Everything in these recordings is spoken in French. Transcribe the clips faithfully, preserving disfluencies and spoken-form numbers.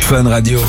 Fun Radio.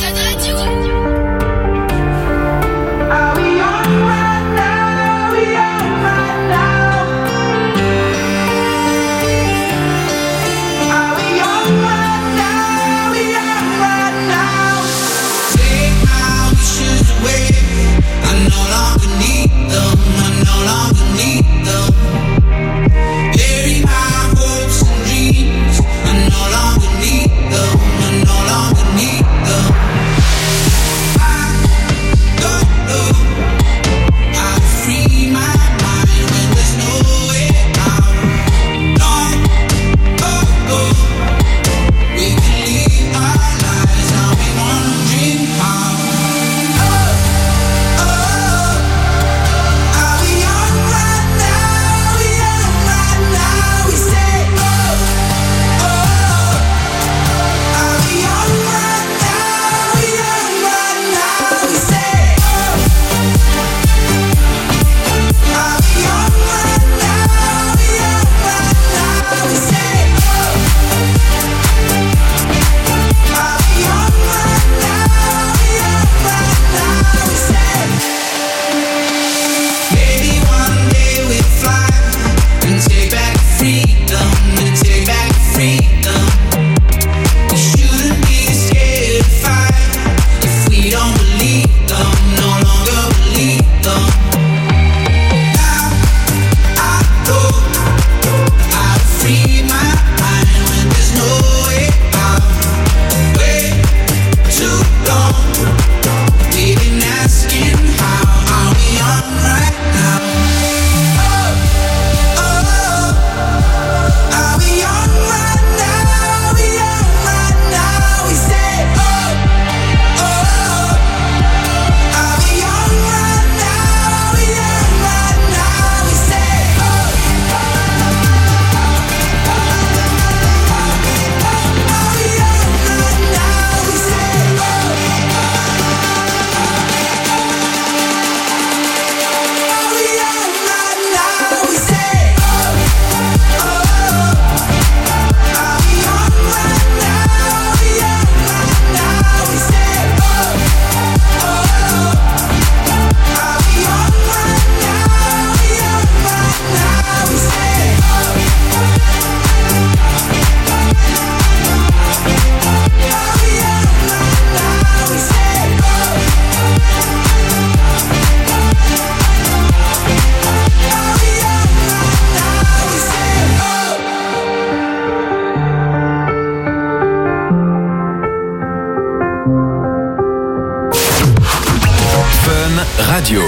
Radio.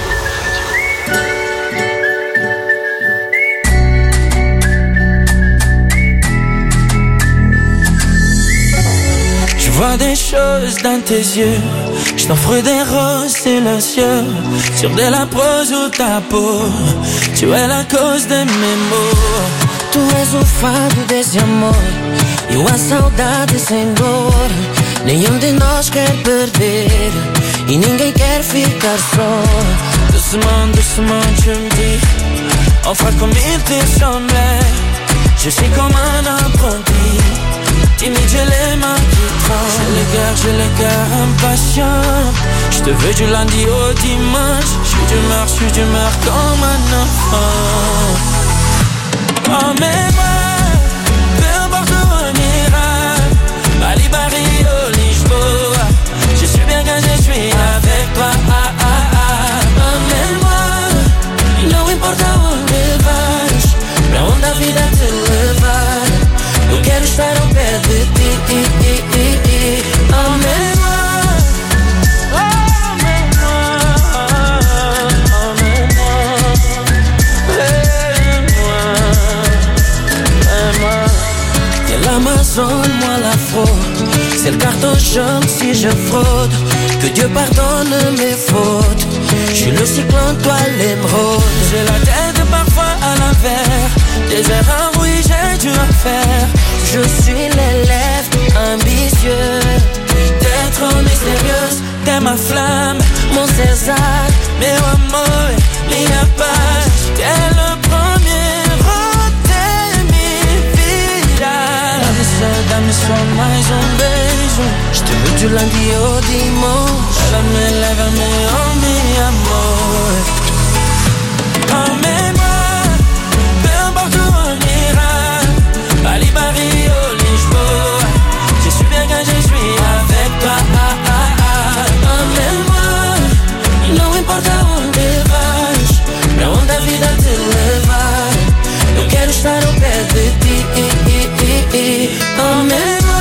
Je vois des choses dans tes yeux, je t'offre des roses silencieux, sur de la prose ou ta peau, tu es la cause de mes maux. Tu és o fado desse amor e a saudade sem dor. Nenhum de nós quer perder e ninguém quer ficar só. Doucement, doucement tu me dis, enfin comme il te semblait. Je suis comme un apprenti, timide j'ai les mains qui tremblent. J'ai le cœur, j'ai le cœur impatient, je te veux du lundi au dimanche. Je suis d'humeur, je suis d'humeur comme un enfant. Emmène-moi, peu importe où on ira, Bali, Paris, au Lisboa. Je suis bien quand je suis avec toi. Ah, ah, ah. Emmène-moi, não importa onde vais, pra onde a vida te levar. Eu quero estar ao pé de ti. Emmène-moi. L'Amazone, moi la fraude, c'est le carton jaune si je fraude. Que Dieu pardonne mes fautes, je suis le cyclone, toi l'émeraude. J'ai la tête parfois à l'envers, des erreurs oui j'ai dû en faire. Je suis l'élève ambitieux, t'es trop mystérieuse, t'es ma flamme, mon César, meu amor, minha paz. T'es le premier de minha vida. Dá-me só mais um beijo, jour. Je te veux du lundi au dimanche. Lève-me, lève-me, oh mi amor. Emmène-moi, peu importe où on ira. Bali, Paris, oh Lisboa. Je suis bien quand je suis avec toi. Emmène-moi, não importa onde vais, pra onde a vida te levar. Eu quero estar ao pé de ti. Emmène-moi.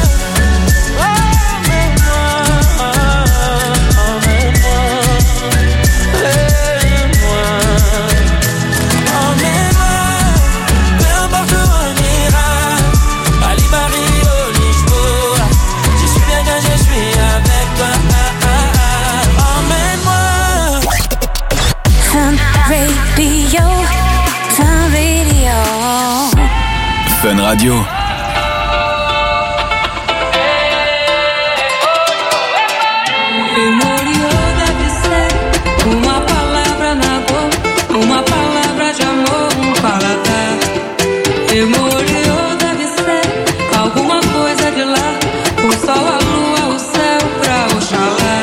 Fun Radio. Memoriou deve ser uma palavra na boca, uma palavra de amor, um paladar. Memoriou deve ser alguma coisa de lá, o sol, a lua, o céu pra Oxalá.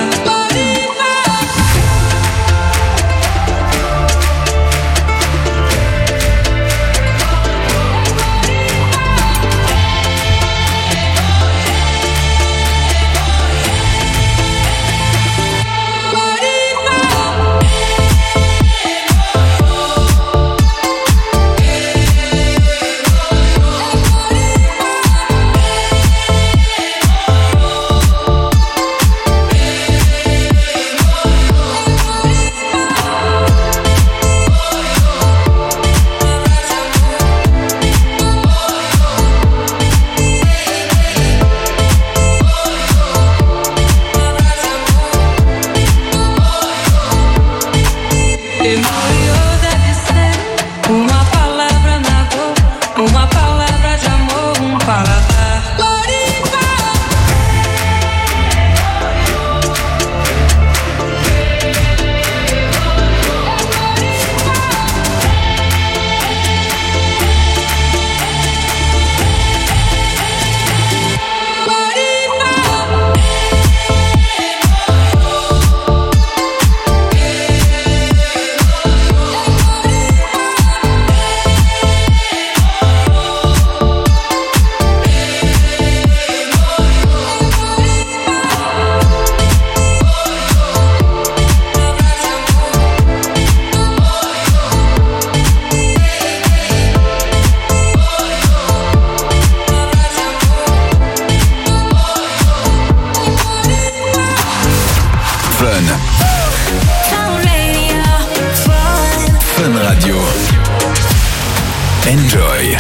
Enjoy.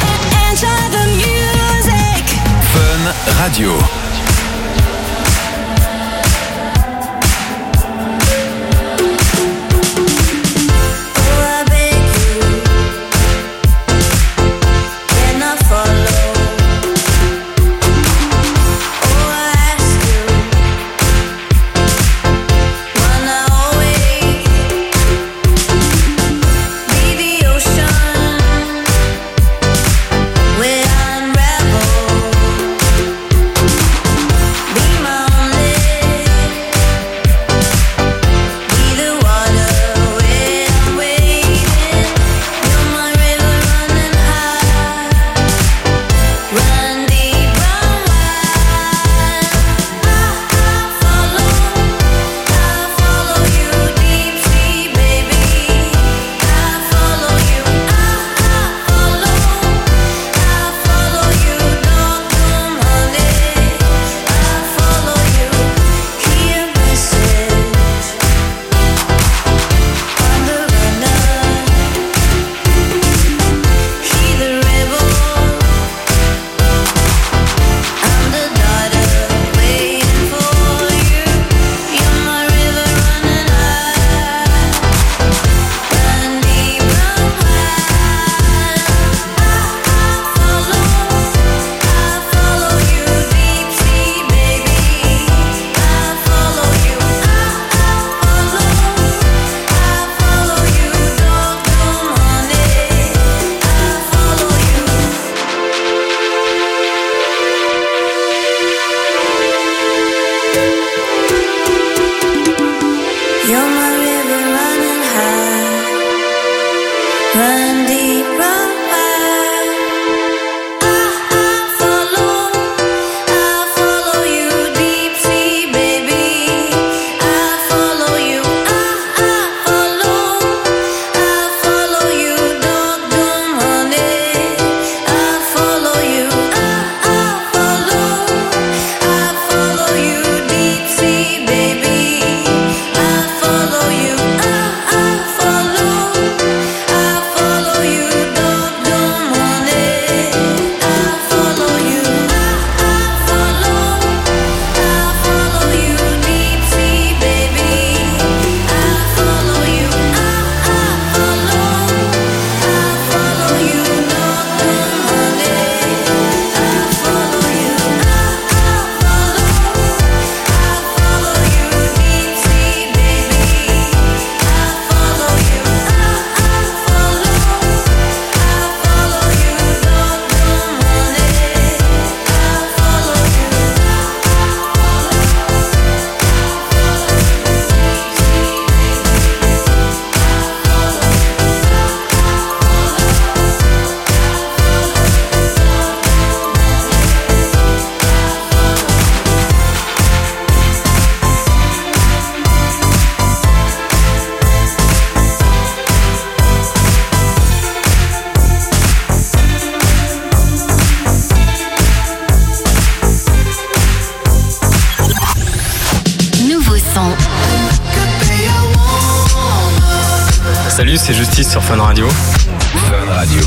Enjoy the music. Fun Radio. Where unravel Salut, c'est Justice sur Fun Radio. Fun Radio.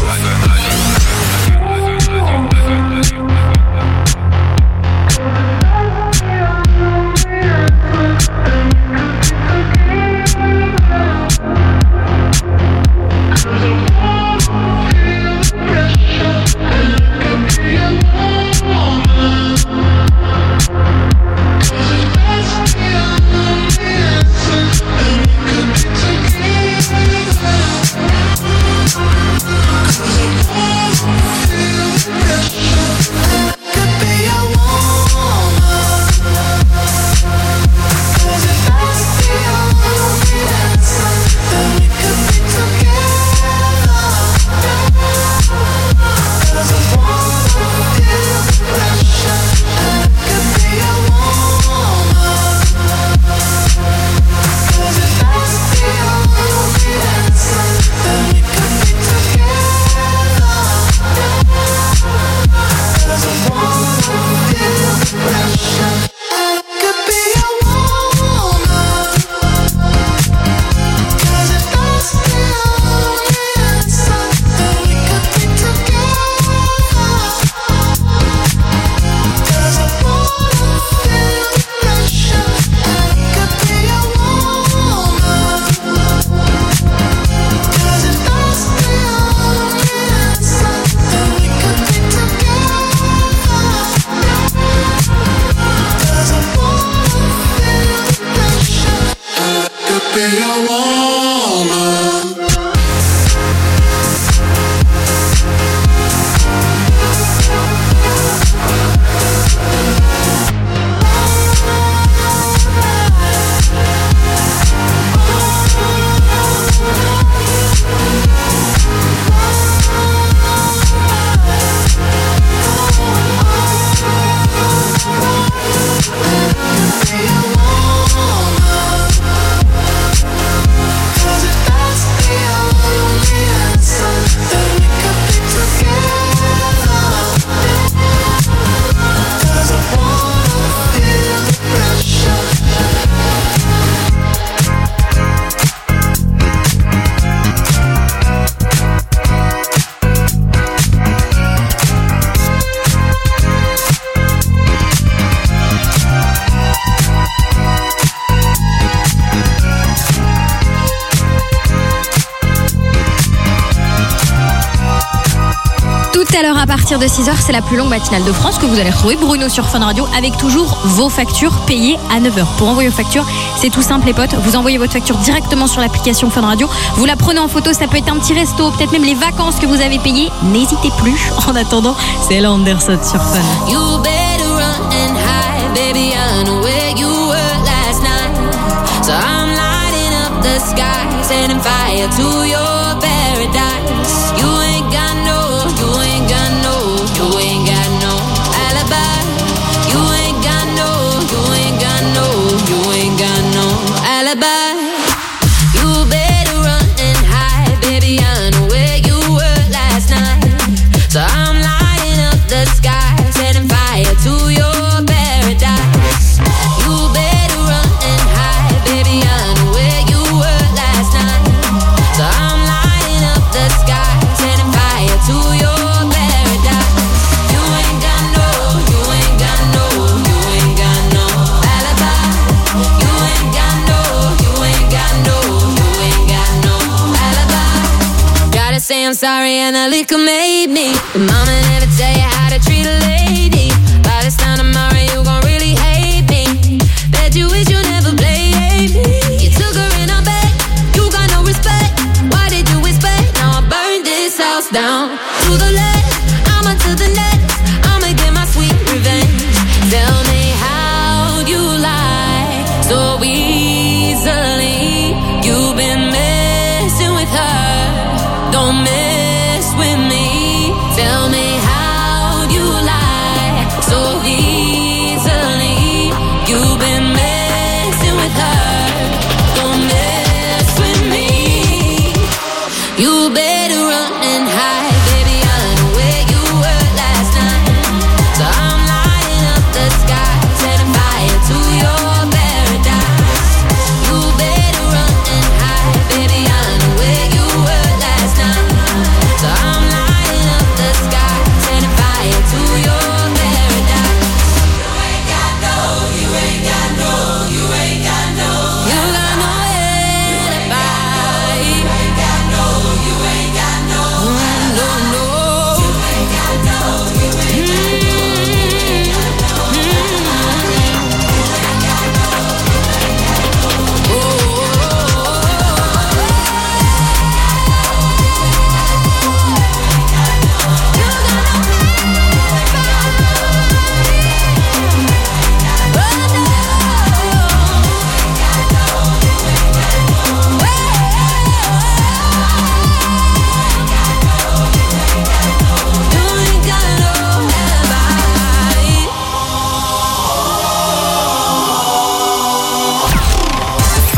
Tout à l'heure à partir de six heures, c'est la plus longue matinale de France que vous allez retrouver, Bruno sur Fun Radio, avec toujours vos factures payées à neuf heures. Pour envoyer vos factures, c'est tout simple les potes, vous envoyez votre facture directement sur l'application Fun Radio, vous la prenez en photo, ça peut être un petit resto, peut-être même les vacances que vous avez payées, n'hésitez plus. En attendant, c'est Ella Anderson sur Fun. You better run and hide, baby, I know where you were last night. So I'm lighting up the sky, setting fire to your paradise. You ain't got no, you ain't got no, you ain't got no alibi. You ain't got no, you ain't got no, you ain't got no alibi. You better run and hide, baby, I know where you were last night. So I'm lighting up the sky, setting fire to your paradise. You better run and hide, baby, I know where you were last night. So I'm lighting up the sky, setting fire to your paradise. You ain't got no, you ain't got no, you ain't got no alibi. You ain't got no, you ain't got no, you ain't got no alibi. Gotta say I'm sorry and the liquor made me. But mama never tell you how to treat a lady. By this time tomorrow you gon' really hate me. Bet you wish you never played me. You took her in her bed, you got no respect. Why did you expect? Now I burned this house down. To the left, I'ma to the next. I'ma get my sweet revenge. Tell me how you lie so easily. You've been messing with her, don't mess with me. Tell me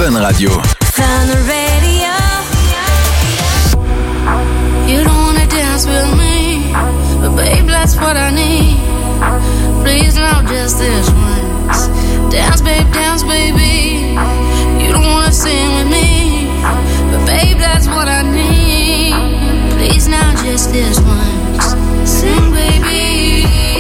Fun Radio. Fun Radio. You don't wanna dance with me, but babe, that's what I need. Please, now just this once. Dance, babe, dance, baby. You don't wanna sing with me, but babe, that's what I need. Please, now just this once. Sing, baby.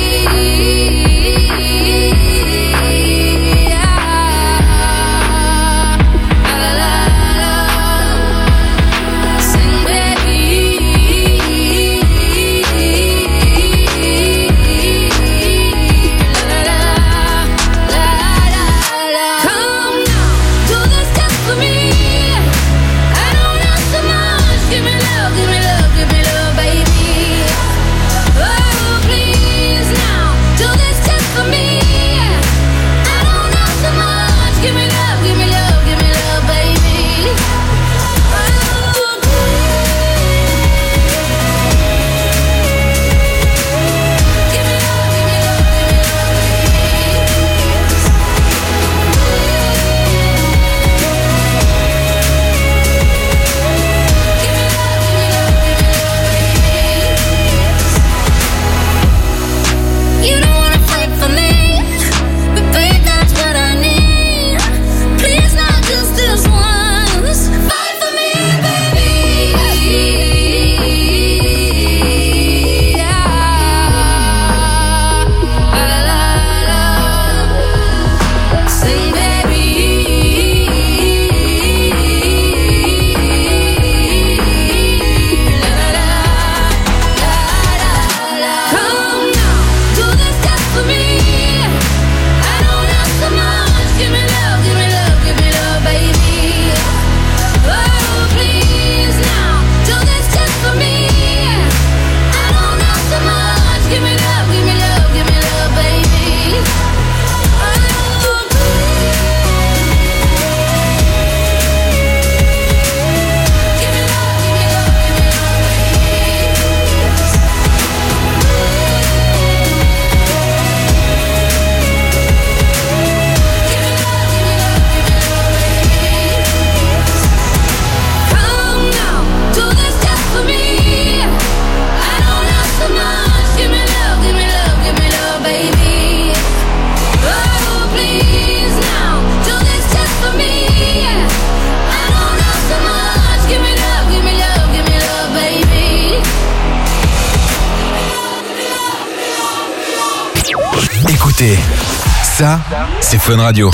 Écoutez, ça, c'est Fun Radio.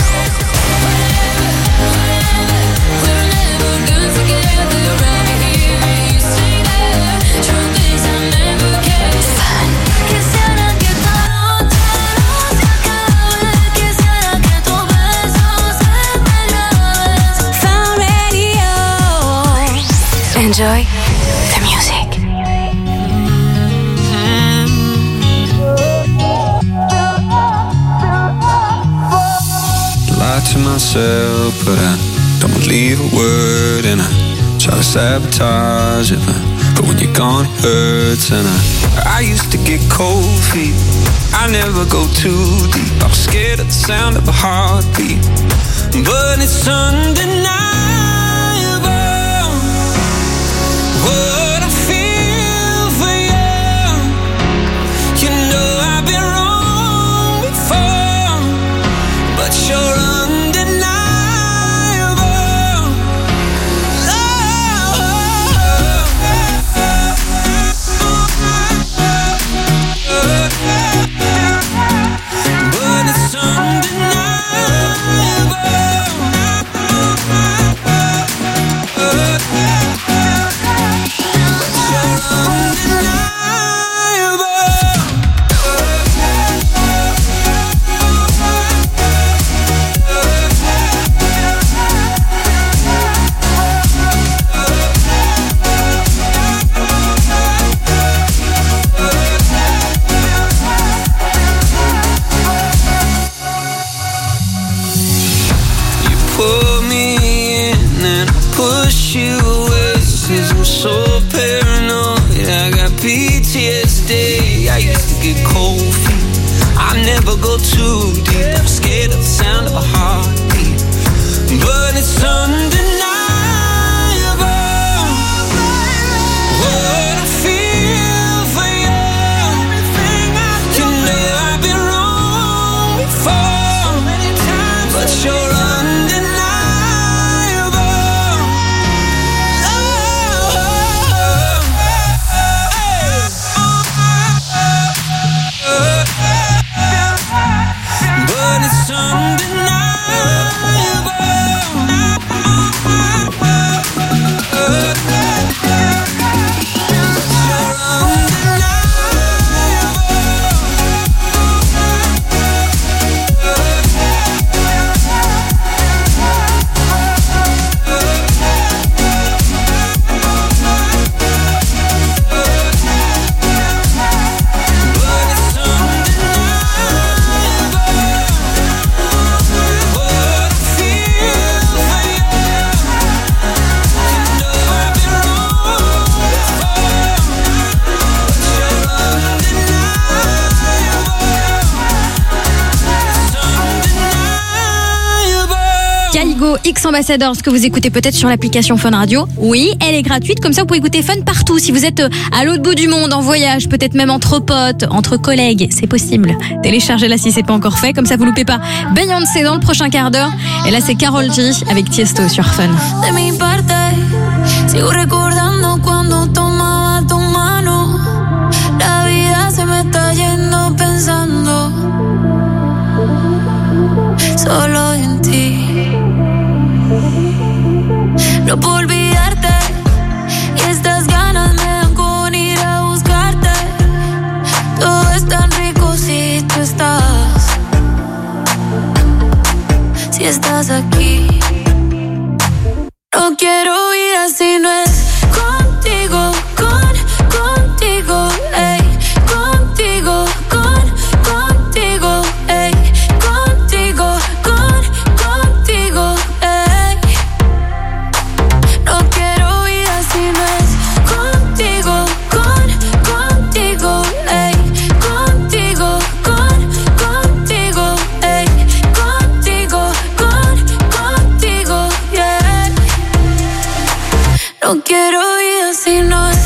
Enjoy the music. Lie to myself, but I don't leave a word, and I try to sabotage it, but when you're gone it hurts. And I, I used to get cold feet, I never go too deep. I was scared of the sound of a heartbeat, but it's undeniable what I feel for you. You know I've been wrong before, but you're undeniable. But it's undeniable. P T S D, I used to get cold feet, I never go too deep. I'm scared of the sound of a heartbeat, but it's undeniable. What I feel for you. You know I've been wrong before, but you're undeniable. But it's undeniable. X Ambassadors que vous écoutez peut-être sur l'application Fun Radio. Oui, elle est gratuite, comme ça vous pouvez écouter Fun partout. Si vous êtes à l'autre bout du monde, en voyage, peut-être même entre potes, entre collègues, c'est possible. Téléchargez-la si c'est pas encore fait, comme ça vous loupez pas Beyoncé dans le prochain quart d'heure. Et là c'est Karol G avec Tiesto sur Fun. De mi parte, sigo recordando cuando tomaba tu mano. La vida se me está yendo pensando solo en ti. No puedo olvidarte y estas ganas me dan con ir a buscarte. Todo es tan rico si tú estás, si estás aquí. No quiero vida si no es contigo, con, contigo, ey, contigo, con, contigo, ey, contigo, con, contigo, ey. No quiero vida si no es contigo, con, contigo, ey, contigo, con, contigo, ey, contigo, con, contigo, yeah. No quiero vida si no es.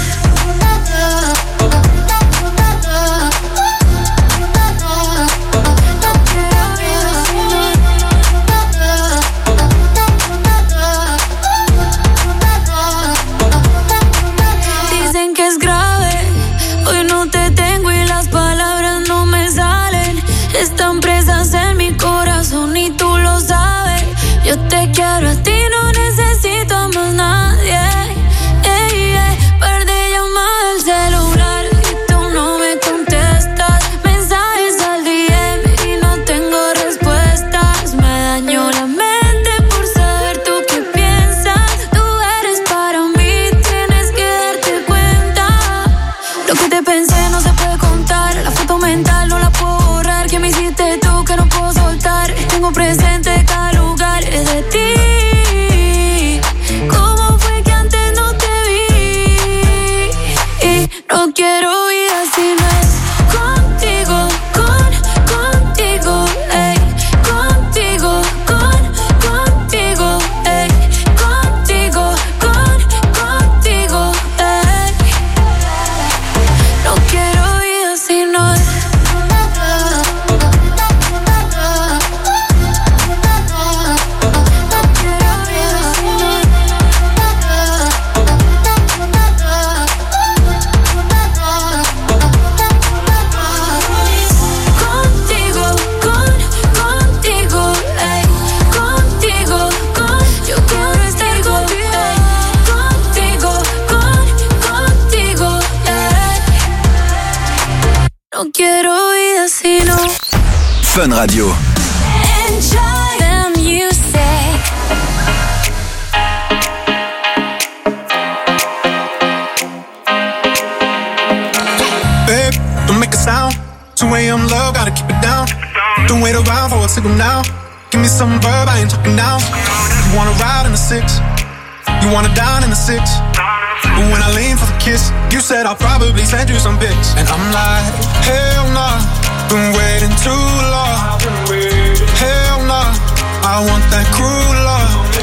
Dicen que es grave, hoy no te tengo y las palabras no me salen. Están presas en mi corazón y tú lo sabes. Yo te quiero a ti, no necesito a más nadie. Ey, ey, par de llamadas al celular y tú no me contestas. Mensajes al D M y no tengo respuestas. Me dañó la mente por saber tú qué piensas. Tú eres para mí, tienes que darte cuenta. Lo que te pensé no se puede contar. La foto mental no la puedo borrar. Que me hiciste tú que no puedo soltar. Tengo presente cada lugar de ti. ¿Cómo fue que antes no te vi? Y no quiero vida si no es contigo, con, contigo, ey, contigo, con, contigo, ey, contigo, con, contigo, ey. No quiero vida si no es. Contigo, con, contigo, ey, contigo, con, yo quiero estar contigo, ey, contigo, con, contigo, ey. No quiero vida si no. Fun Radio. Enjoy the music. Babe, don't make a sound. two a.m. love, gotta keep it down. Don't wait around for a signal now. Give me some verb, I ain't talking now. You wanna ride in the six, you wanna dine in the six. But when I lean for the kiss, you said I'll probably send you some pics. And I'm like, hell nah, been waiting too long. Hell nah, I want that cruel love.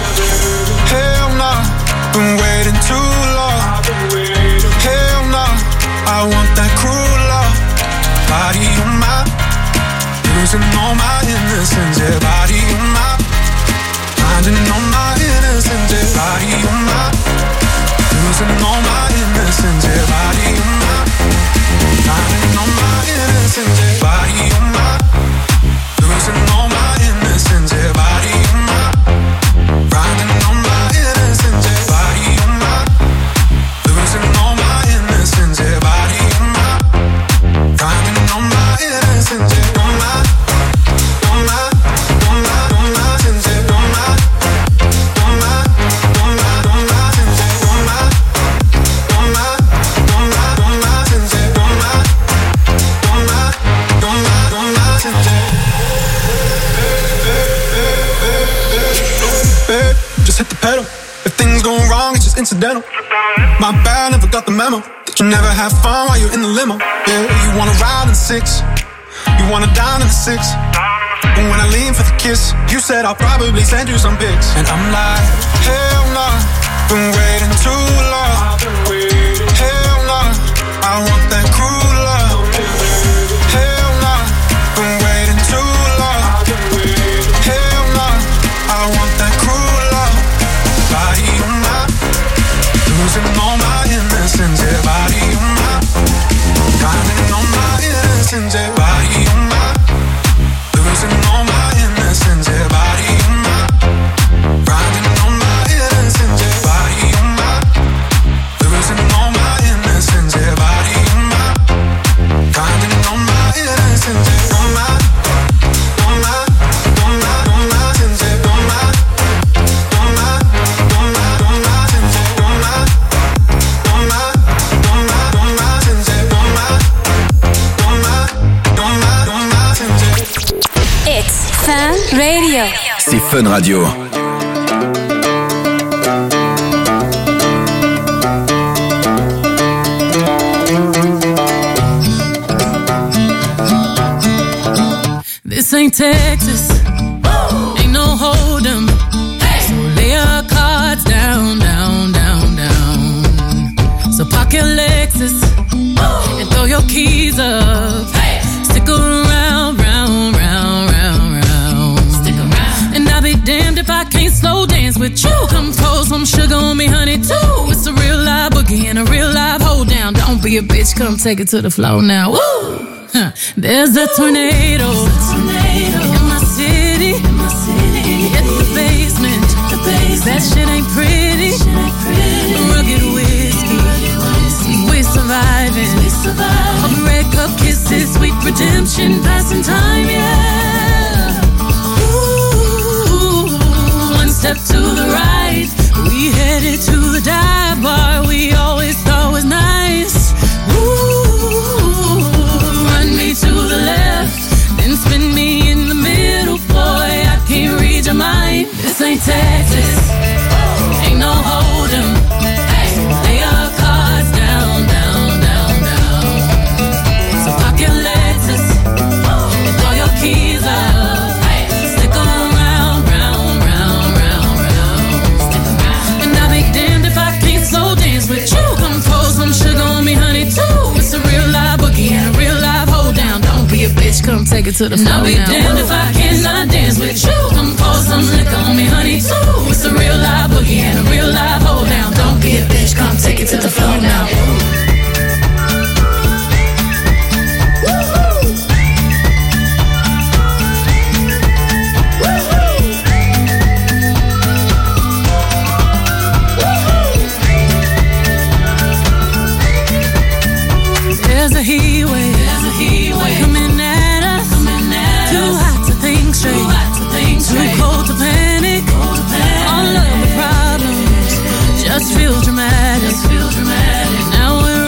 losing all my innocence, yeah, body on my, finding all my innocence, yeah, body on my, losing all my innocence, yeah, body on my, finding all my innocence, yeah, body on my, losing all my innocence, yeah, body on my, finding all my innocence, yeah, body on my, losing all my innocence, yeah, body on my, finding all my innocence, yeah, on my, on my, on my, on my, yeah, on my, on my, on my, on my, yeah, on my, on my, on my, on my, yeah, on my, on my, on my, on my, yeah. Just hit the pedal. If things go wrong, it's just incidental. My bad, never got the memo that you never have fun while you're in the limo. Yeah, you wanna ride in the six, you wanna dine in the six. And when I lean for the kiss, you said I'll probably send you some pics. And I'm like, hell nah, been waiting too long. Hell nah, I want that cruel love. Hell nah, been waiting too long. Hell nah, I want that cruel love. Body on my, losing all my innocence, yeah, body on my, finding all my innocence, yeah, body on my, losing all my innocence, yeah, body on my, finding all my innocence, yeah, body on my, losing all my innocence, yeah, body on my, finding all my innocence, yeah, on my, on my, on my, on my, yeah, on my, on my, on my, on my, yeah, on my, on my, on my, on my, yeah, on my, on my, on my, on my, yeah. It's Fun Radio. C'est Fun Radio. This ain't Texas, ain't no hold'em. So lay your cards down, down, down, down. So park your Lexus and throw your keys up. Stick around, round, round, round, round. Stick around. And I'll be damned if I can't slow dance with you. Come pour some sugar on me, honey, too. It's a real live boogie and a real live hold down. Don't be a bitch, come take it to the floor now. Woo! Huh. There's a tornado, tornado in my city, in my city. Hit the basement, the basement. That shit ain't pretty, shit ain't pretty. Rugged whiskey, rugged whiskey. We surviving, we surviving. All the red cup kisses, sweet redemption, passing time, yeah. Ooh, one step to the right, we headed to the dive bar we always thought was nice. Ooh, to the left, then spin me in the middle, boy, I can't read your mind. This ain't Texas, ain't no hold'em. Lay your cards down, down, down, down. So park your Lexus and throw your keys up. Stick around, round, round, round, round. And I'll be damned if I can't slow dance with you. Come pour some sugar on me, honey, too. It's a real live boogie and a real live hold down. Don't be a bitch, come take it to the floor. I'll be now. Damned if I cannot dance with you. Come pour some liquor on me, honey, too. It's a real live boogie and a real live hold down. Don't be a bitch, come take it to the floor now. There's a heat wave, there's a heat wave coming at us, coming at too us. Hot to think straight, too hot to think straight, too cold to panic, cold to panic. All of the problems just feel dramatic, just feel dramatic. Now we're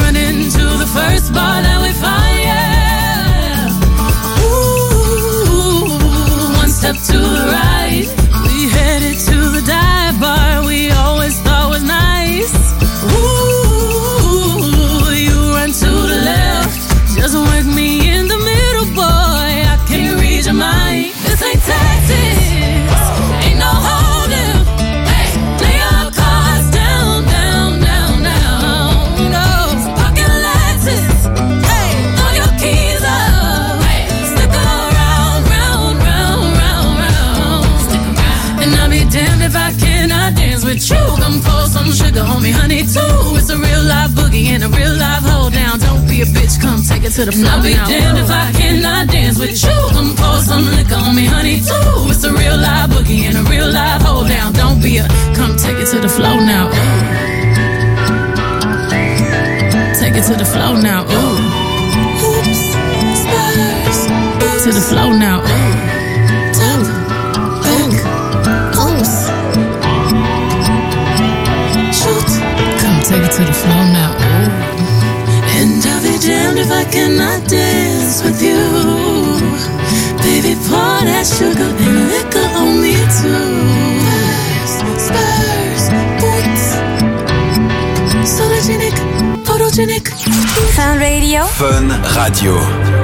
me honey too. It's a real live boogie and a real live hold down. Don't be a bitch, come take it to the floor. I'll be damned if I cannot dance with you. Come pour some liquor on me honey too. It's a real live boogie and a real live hold down. Don't be a, come take it to the floor now. Ooh. Take it to the floor now. Ooh. Oops, spurs. To the floor now. Ooh. Top, back, oops. Shoot. Come take it to the floor now. Ooh. And I'll be damned if I cannot dance with you. Baby, pour that sugar and liquor on me too. Spurs, boots, sologenic, photogenic. Fun Radio. Fun Radio.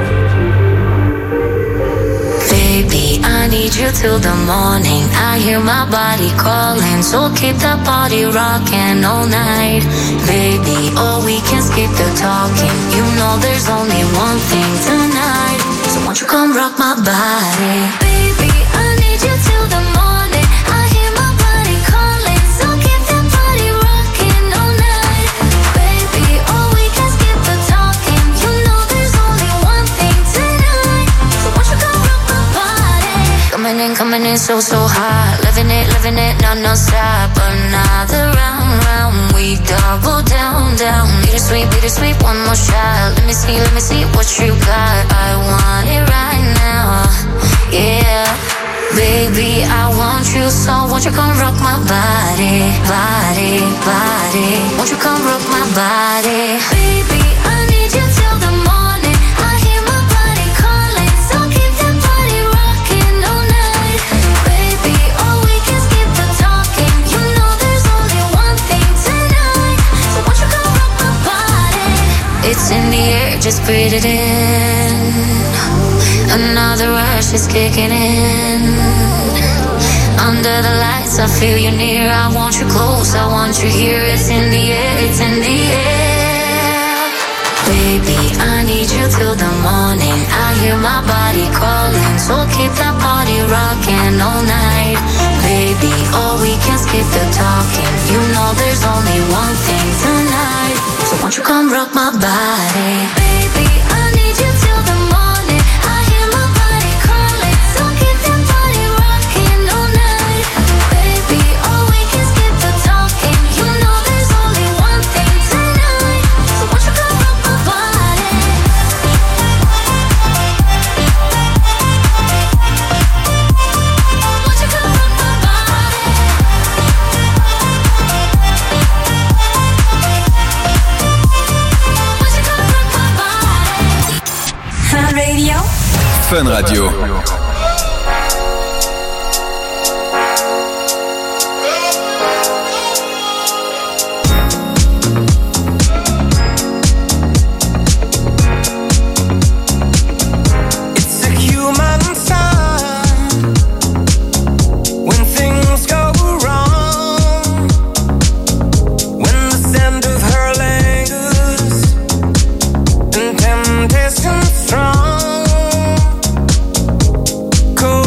Baby, I need you till the morning. I hear my body calling, so keep that body rocking all night. Baby, oh, we can skip the talking. You know there's only one thing tonight. So won't you come rock my body? Baby, I need you till the morning. I hear my body calling, so keep that body rocking all night. Baby, oh, we can skip the talking. You know there's only one thing tonight. So won't you come rock my body? Coming in, coming in so, so hot. Living it, living it, no, no stop. Another round, round. We double down, down. Bittersweet, bittersweet, one more shot. Let me see, let me see what you got. I want it right now, yeah. Baby, I want you, so won't you come rock my body, body, body. Won't you come rock my body? Baby, I need you till the morning. I hear my body calling, so keep that body rocking all night. Baby, oh, we can skip the talking. You know there's only one thing tonight. So won't you come rock my body? It's in the air, just breathe it in. Another rush is kicking in. Under the lights, I feel you near. I want you close, I want you here. It's in the air, it's in the air. Baby, I need you till the morning. I hear my body calling, so keep that body rocking all night. Baby, oh, we can skip the talking. You know there's only one thing tonight. So won't you come rock my body? Baby, I need you till the morning. I hear my body calling, so keep that body rocking all night. Baby, oh, we can skip the talking. You know there's only one thing tonight. So won't you come rock my body? Won't you come rock my body? Won't you come rock my body? Fun Radio. Fun Radio. It's a human sign when things go wrong, when the scent of her lingers and temptation strong. Cold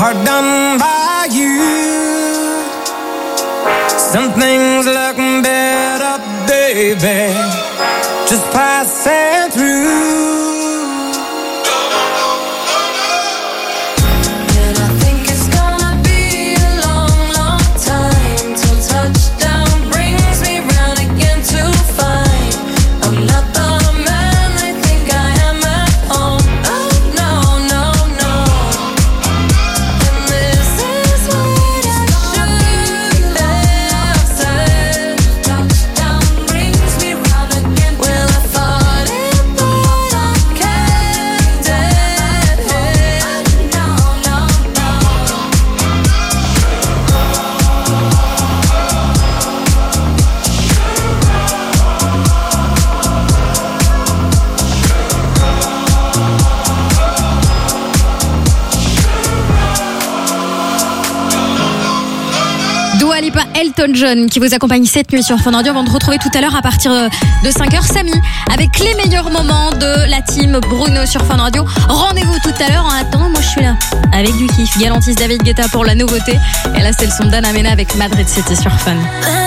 hard done by you. Some things look better, baby, just passing through. Elton John qui vous accompagne cette nuit sur Fun Radio avant de retrouver tout à l'heure à partir de cinq heures Samy avec les meilleurs moments de la team Bruno sur Fun Radio. Rendez-vous tout à l'heure. En attendant, moi je suis là avec du kiff. Galantis, David Guetta pour la nouveauté. Et là c'est le son d'Anna Mena avec Madrid City sur Fun.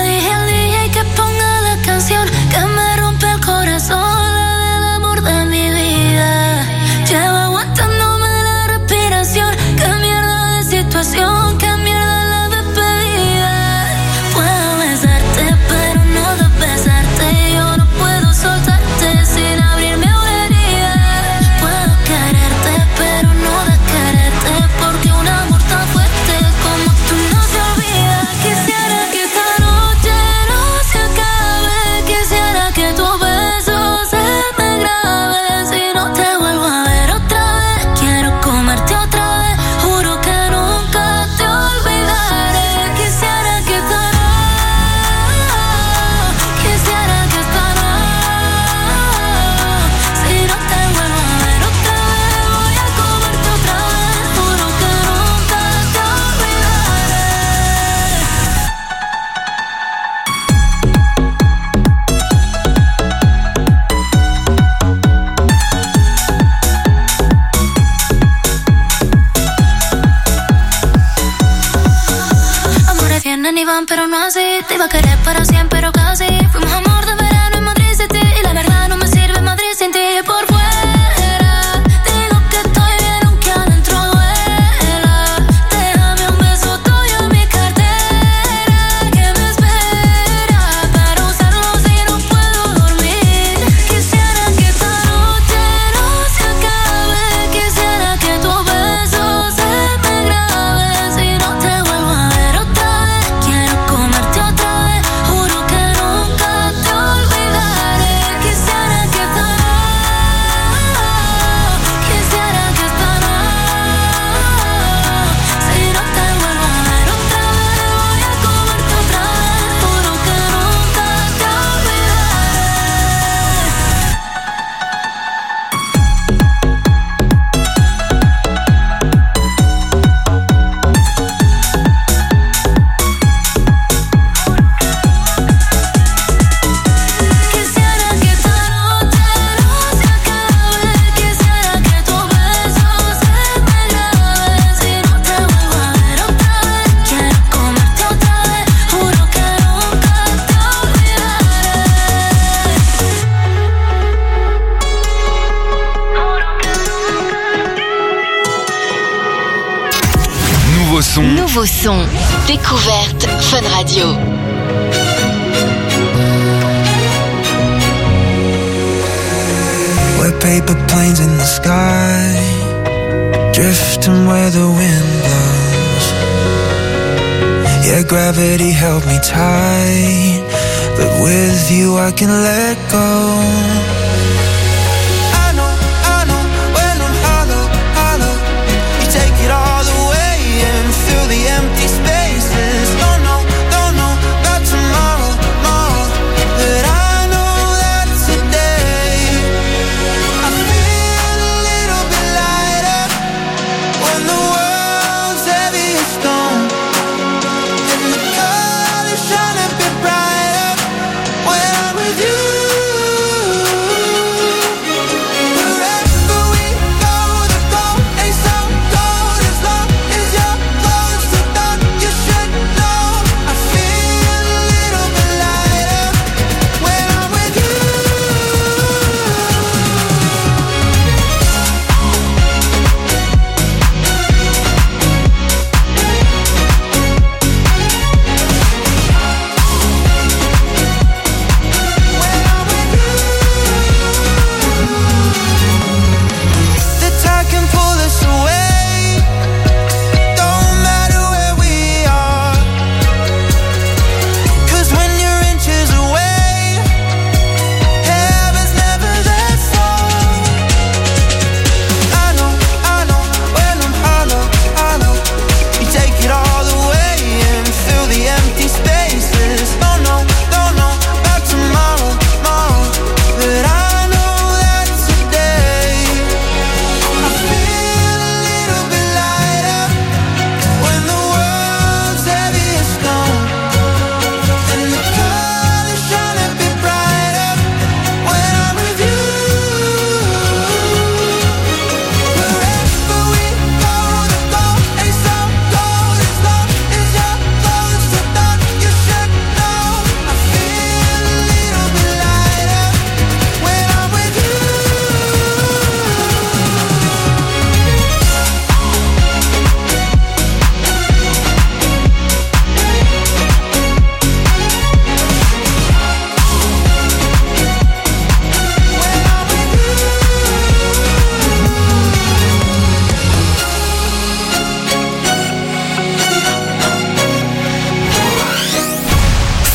Pero no así, te iba a querer para siempre, pero casi. Fuimos amor de verano en Madrid City. Y la verdad no me sirve Madrid sin ti. Por fuera digo que estoy bien aunque adentro duela. Déjame un beso tuyo en mi cartera que me espera para usarlo si no puedo dormir. Quisiera que esta noche no se acabe. Quisiera que tu beso se me grabe. Si no te vuelvo a ver otra vez, quiero comerte otra vez, juro que nunca te olvidaré. Quisiera que esta noche, quisiera que esta noche, si no te vuelvo a ver otra vez, voy a comerte otra vez, juro que nunca te Quisiera que esta noche no se acabe. Quisiera que tu beso se me grabe. Si no te vuelvo a ver otra vez, quiero comerte otra vez, juro que nunca te olvidaré. Nouveau son, Nouveau son. Découverte Fun Radio. We're paper planes in the sky, drifting where the wind blows. Yeah, gravity held me tight, but with you I can let go. I know, I know, when I'm hollow, hollow, you take it all away and fill the empty spaces. Don't know, don't know about tomorrow, tomorrow, but I know that today I feel a little bit lighter when the world's heavy as stone and the colors shine a bit brighter when I'm with you.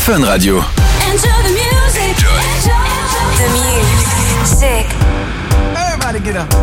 Fun Radio. Enjoy the music. Enjoy the music. Everybody get up.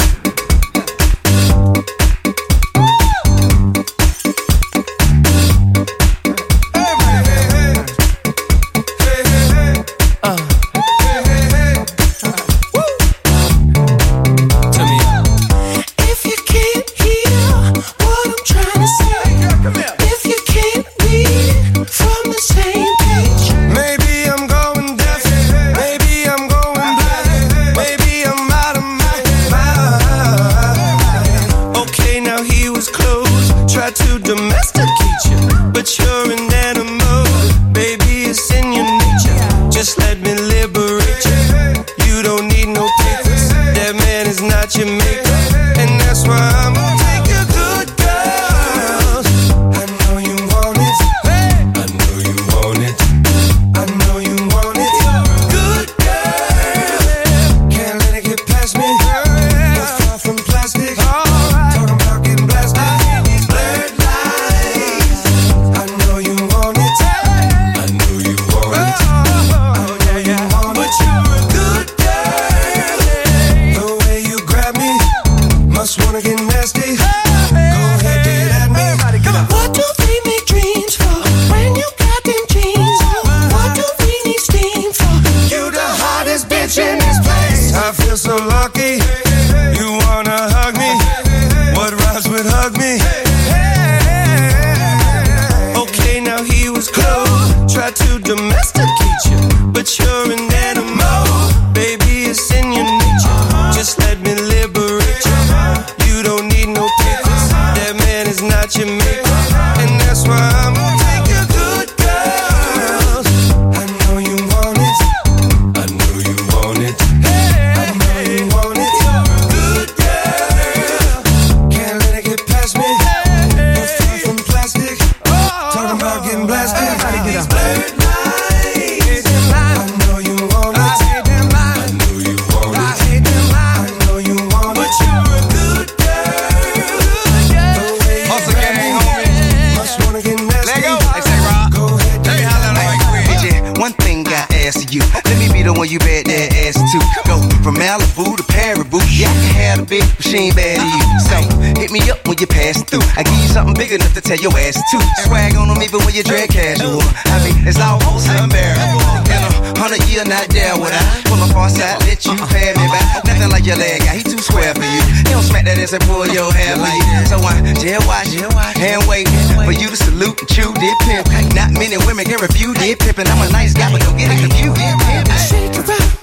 Tell your ass to swag on them even when you drag casual. I mean, it's almost unbearable. In a hundred year, not there would I pull my far side, let you pay me back. Nothing like your leg guy, he too square for you. He don't smack that ass and pull your hair for you. So I jail watch, hand wait for you to salute and chew did pimp. Not many women can refuse did pimpin'. I'm a nice guy, but don't get it confused. Shake it up,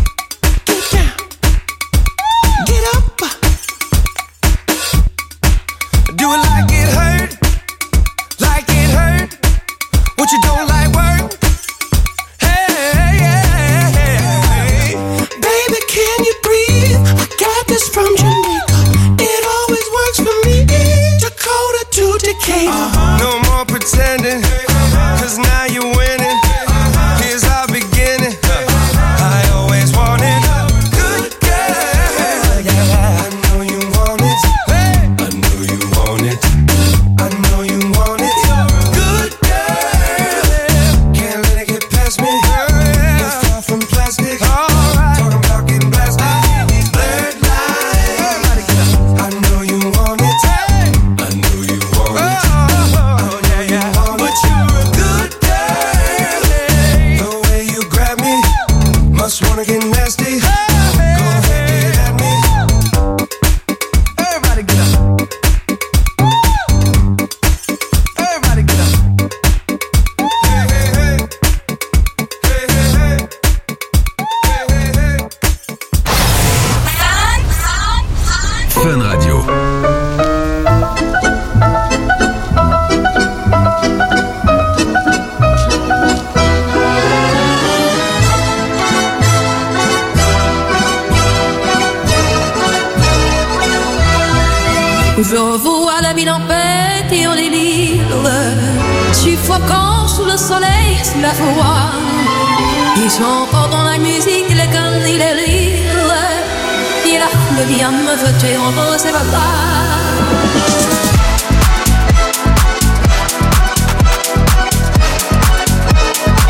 get down, get up. Do it like it hurt. Like it hurt, what you don't like work. Hey, hey, hey, hey, baby, can you breathe? I got this from Jamaica. It always works for me. Dakota to Decatur. Uh-huh. No more pretending, cause now you're winning. Here's our beginning. I always wanted a good girl. Yeah, I know you want it. I know you want it. I know you want it. Fun Radio. Je vois la ville en paix et en délire, suffocant sous le soleil, sous la foi. Ils chantent dans la musique, les cannes et les rires. Et la foule vient me jeter en ses bras.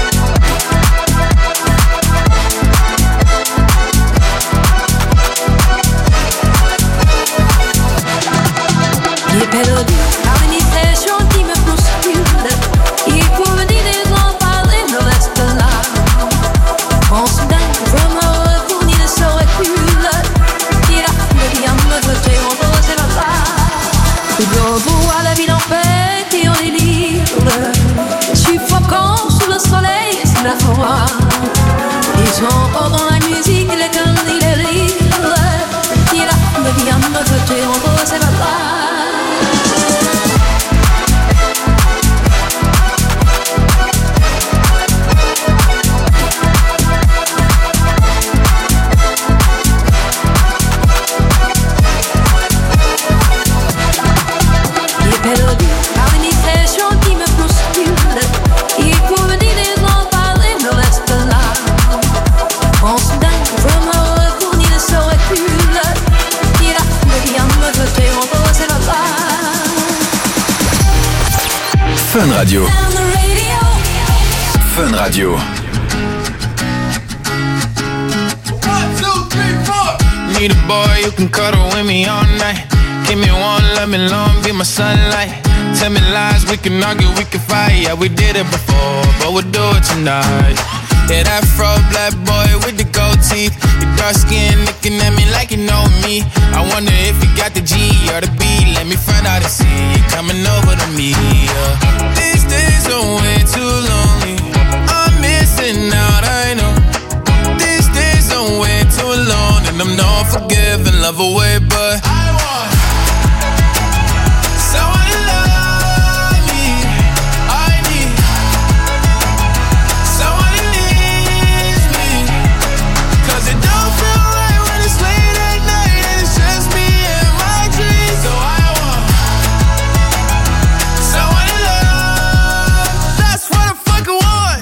Fun Radio. Fun Radio. Need a boy who can cuddle with me all night. Give me one, let me long, be my sunlight. Tell me lies, we can argue, we can fight. Yeah, we did it before, but we'll do it tonight. Yeah, that fro black boy with the gold teeth. Your dark skin looking at me like you know me. I wonder if you got the G or the B. Let me find out and see you coming over to me. Yeah. These days are way too lonely. I'm missing out, I know. These days are way too alone, and I'm not forgiving, love away, but I want someone to love me. I need someone who needs me. Cause it don't feel right when it's late at night and it's just me and my dreams. So I want someone to love. That's what I fucking want.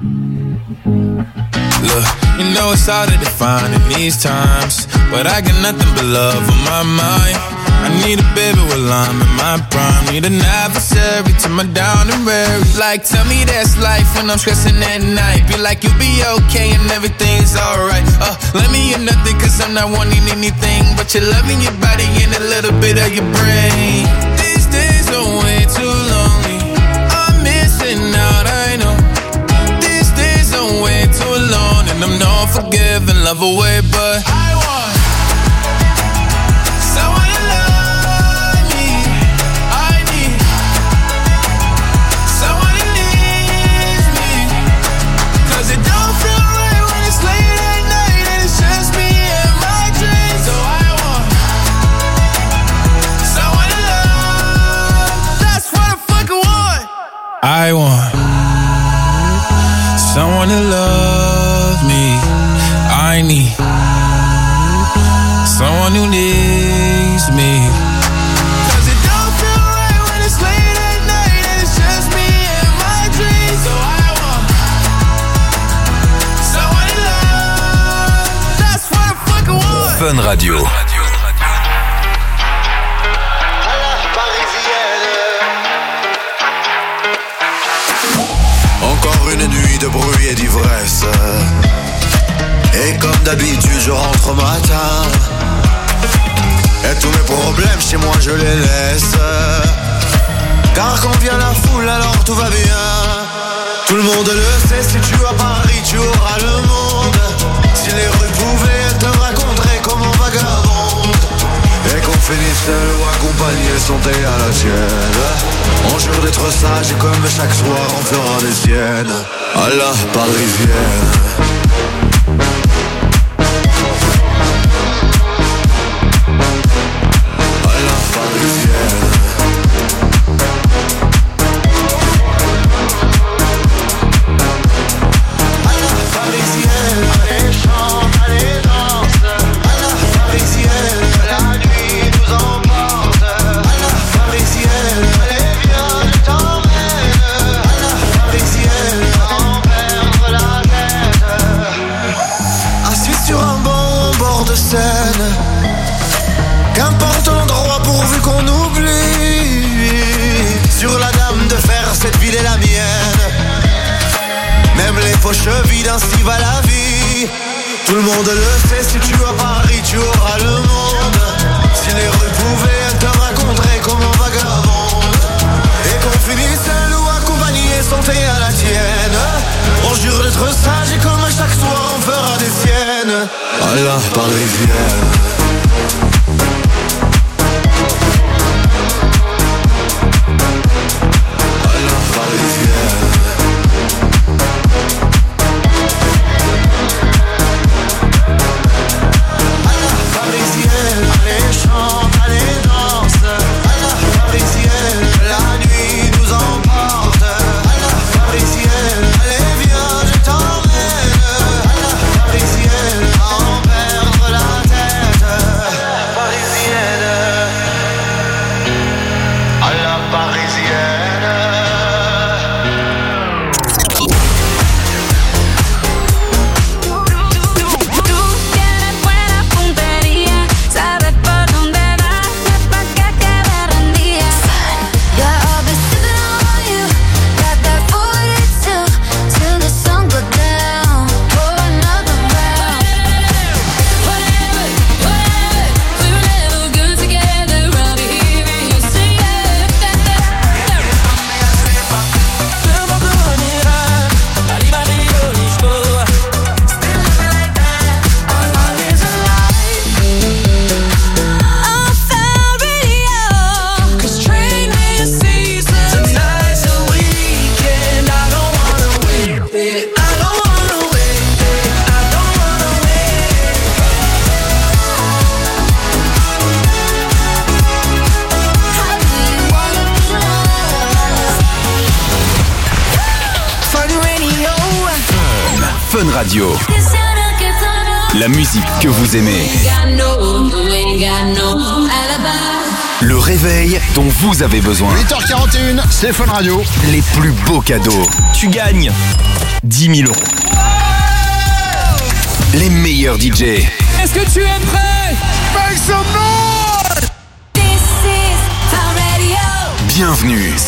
Look, you know it's hard to define in these times, but I got nothing but love on my mind. I need a baby while I'm in my prime. Need an adversary to my down and weary. Like, tell me that's life when I'm stressing at night. Be like, you'll be okay and everything's alright. Uh, let me hear nothing cause I'm not wanting anything but your love in your body and a little bit of your brain. These days are way too lonely. I'm missing out, I know. These days are way too alone, and I'm not forgiving, love away, but I want someone to love me. I need someone who needs me. Cause it don't feel right when it's late at night and it's just me and my dreams. So I want someone to love. That's what I fucking want. I want someone to love me. I need someone who needs me. Cause it don't feel right when it's late at night and it's just me and my dreams. So I want someone to love. That's what I fucking want. Fun Radio. Encore une nuit de bruit et d'ivresse. Et comme d'habitude je rentre au matin. Et tous mes problèmes chez moi je les laisse. Car quand vient la foule alors tout va bien. Tout le monde le sait, si tu vas à Paris tu auras le monde. Si les rues pouvaient, elles te raconteraient comment vagabonde. Et qu'on finisse seul ou accompagné, santé à la tienne. On jure d'être sage et comme chaque soir on fera des siennes. À la parisienne. Qu'importe l'endroit pourvu qu'on oublie. Sur la dame de fer, cette ville est la mienne. Même les faux chevilles, ainsi va la vie. Tout le monde le sait, si tu vas à Paris, tu auras le monde. Si les rues pouvaient, elles te raconteraient comment vagabonde. Et qu'on finisse seul ou accompagné, santé à la tienne. On jure d'être sage et comme chaque soir on fera des siennes. À la parisienne. Parisienne, en perdre la tête. Fun Radio. La musique que vous aimez. Le réveil dont vous avez besoin. huit heures quarante et un, c'est Fun Radio. Les plus beaux cadeaux. Tu gagnes dix mille euros. Les meilleurs D J. Est-ce que tu es prêt? Make some noise! Bienvenue